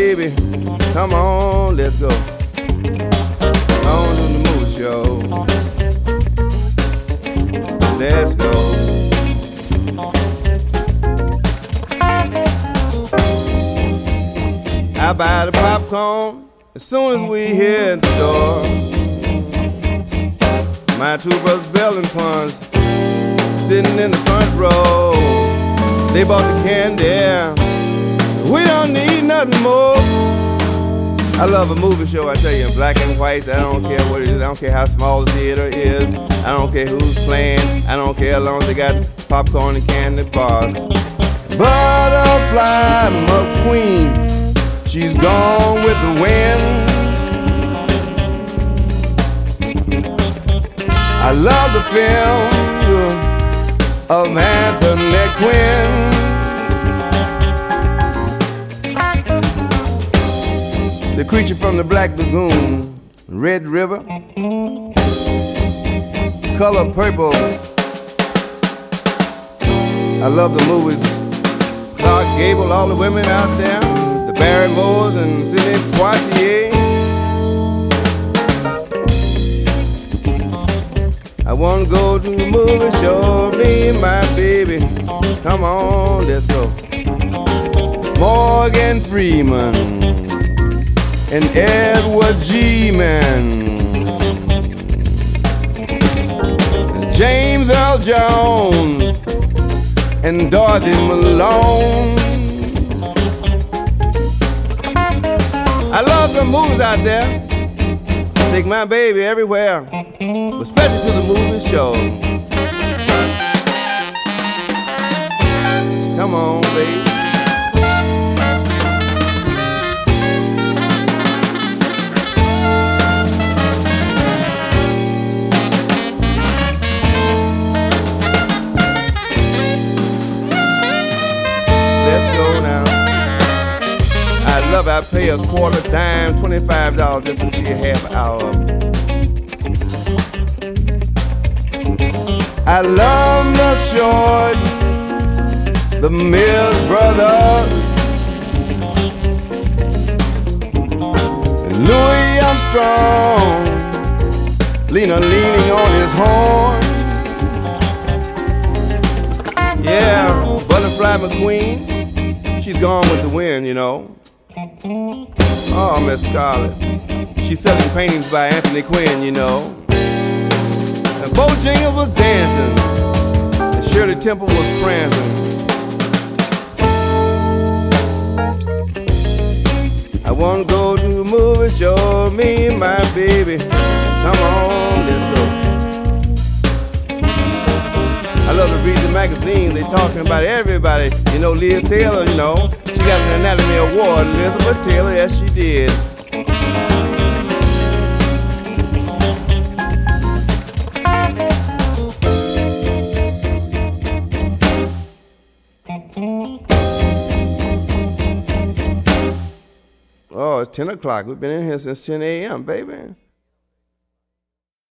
baby. Come on, let's go. On to the movie show. Let's go. I buy the popcorn as soon as we hit the door. My two brothers, Bell and Puns, sitting in the front row. They bought the candy. We don't need nothing more. I love a movie show, I tell you, in black and white. I don't care what it is. I don't care how small the theater is. I don't care who's playing. I don't care how long they got popcorn and candy bars. Butterfly McQueen, she's gone with the wind. I love the film of Anthony Quinn. The creature from the Black Lagoon, Red River, Color Purple. I love the movies. Clark Gable, all the women out there, the Barrymores and Sidney Poitier. I wanna go to the movie show, me and my baby. Come on, let's go. Morgan Freeman and Edward G. Man, James Earl Jones and Dorothy Malone. I love the movies out there. Take my baby everywhere, especially to the movie show. Come on, baby. I pay a quarter dime, $25 just to see a half hour. I love the Short, the Mills Brothers, and Louis Armstrong, leaning on his horn. Yeah, Butterfly McQueen, she's gone with the wind, you know. Oh, Miss Scarlett, she's selling paintings by Anthony Quinn, you know. And Bojangles was dancing, and Shirley Temple was prancing. I wanna go to the movie show, me and my baby. Come on, let's go. I love to read the magazines, they talking about everybody. You know, Liz Taylor, you know, she got an Anatomy Award. Elizabeth Taylor, yes, she did. Oh, it's 10 o'clock. We've been in here since 10 a.m., baby.